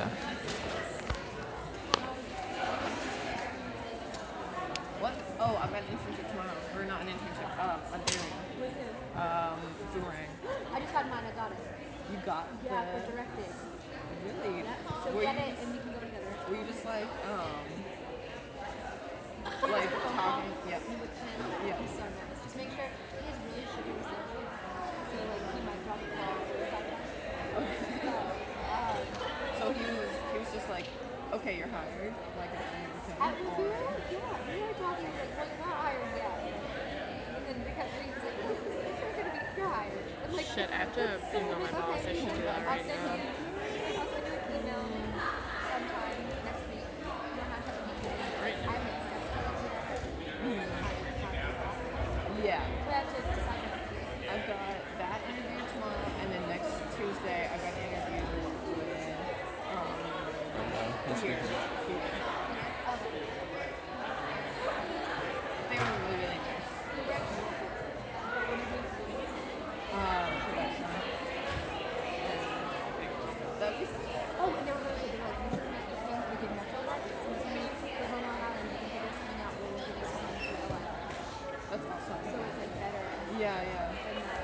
Yeah. What? Oh, I've got an internship tomorrow. Or not an internship. A daily. With who? Boomerang. I just got mine. I got it. You got Yeah, for directing. really? Yeah. So Were get you it, and we can go together. were you just like So like it's a phone call talking? Yep. with him. Yep. He's so nice. Just make sure he has really sugary signals. So like he might drop the ball for the podcast. So he was just like, okay, you're hired, like and everything, We or were like, yeah, we were talking. He's like, well, you're not hired yet. And then because we was like, well, it's for gonna be, you're hired. I'm like, Shit, I have that's to so email my nice. boss. I Okay, should do that I'll right send now. you. He's like, I'll send you an email sometime next week. You don't have to have a meeting. Right I now. haven't accepted it yet. I have to talk to him. yeah. We have to decide next week. I've got that interview tomorrow, and then next Tuesday I've got an interview with here. Here? Okay. They were really really nice. The direction will for what were you doing for the interview? Production. That'd be cool. Oh, and they were really good. They were like, you should make this thing. We did Metro North. So we send you for Long Island. You can figure something out where we're getting someone for LIR. That's awesome. So it's like better Yeah, yeah. than